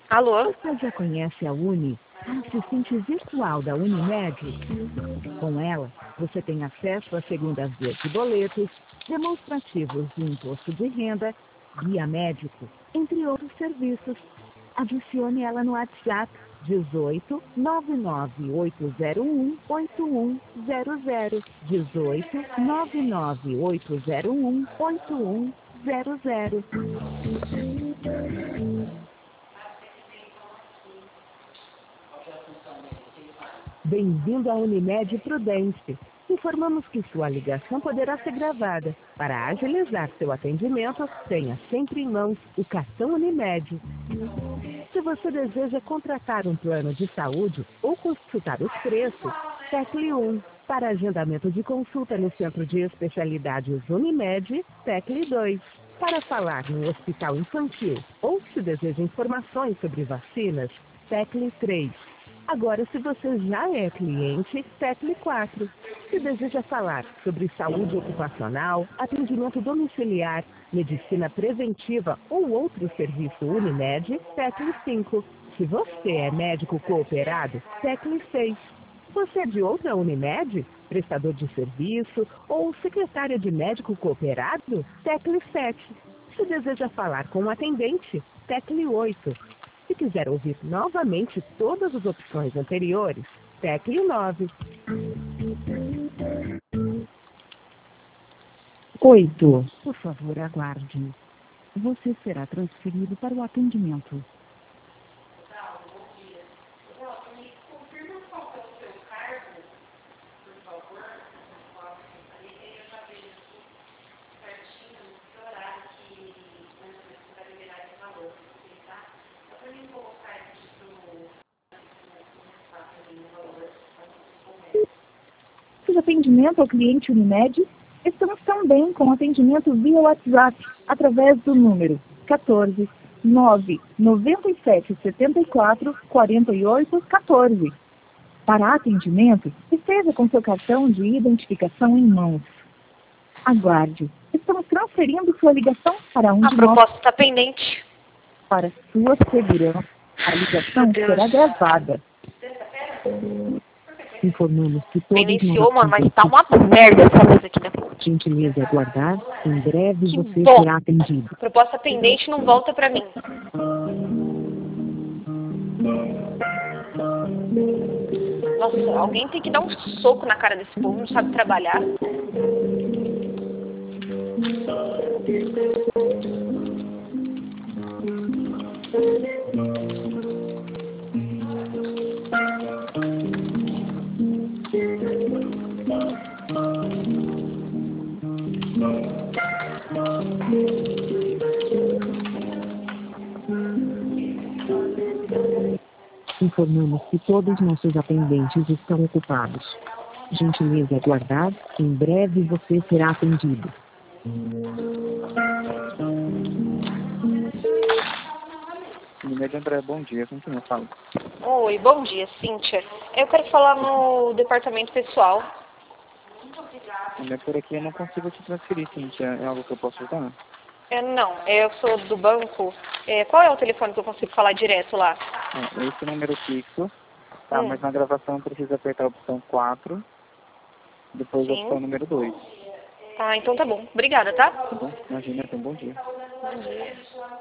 Alô? Você já conhece a Uni, a assistente virtual da Unimed? Com ela, você tem acesso a segundas-vias de boletos, demonstrativos de imposto de renda, guia médico, entre outros serviços. Adicione ela no WhatsApp 18 99801 8100. 18 99801 8100. Bem-vindo à Unimed Prudente. Informamos que sua ligação poderá ser gravada. Para agilizar seu atendimento, tenha sempre em mãos o cartão Unimed. Se você deseja contratar um plano de saúde ou consultar os preços, tecle 1. Para agendamento de consulta no Centro de Especialidades Unimed, tecle 2. Para falar no Hospital Infantil ou se deseja informações sobre vacinas, tecle 3. Agora, se você já é cliente, tecle 4. Se deseja falar sobre saúde ocupacional, atendimento domiciliar, medicina preventiva ou outro serviço Unimed, tecle 5. Se você é médico cooperado, tecle 6. Você é de outra Unimed, prestador de serviço ou secretária de médico cooperado, tecle 7. Se deseja falar com um atendente, tecle 8. Se quiser ouvir novamente todas as opções anteriores, tecle 9. 8. Por favor, aguarde. Você será transferido para o atendimento. Seu atendimento ao cliente Unimed, estamos também com atendimento via WhatsApp, através do número 14 9 97 74 48 14. Para atendimento, esteja com seu cartão de identificação em mãos. Aguarde. Estamos transferindo sua ligação para um A de proposta nós. está pendente. Para sua segurança, a ligação será gravada. Informamos que todos Iniciou, mano, mas tá uma merda essa mesa aqui, né? gentileza aguardar. Em breve Que você bom. será atendido. Proposta pendente não volta pra mim. Nossa, alguém tem que dar um soco na cara desse povo, não sabe trabalhar. Informamos que todos nossos atendentes estão ocupados. Gentileza aguardar. Em breve você será atendido. Unimed André, bom dia. Com quem eu falo? Oi, bom dia, Cíntia. Eu quero falar no departamento pessoal. Olha, por aqui eu não consigo te transferir, Cíntia. É algo que eu posso ajudar? Não, eu sou do banco. Qual é o telefone que eu consigo falar direto lá? Esse número fixo, tá? Mas na gravação precisa apertar a opção 4, depois a Sim. opção número 2. Ah, então tá bom. Obrigada, tá? Tá bom? Imagina, então bom dia. Bom dia.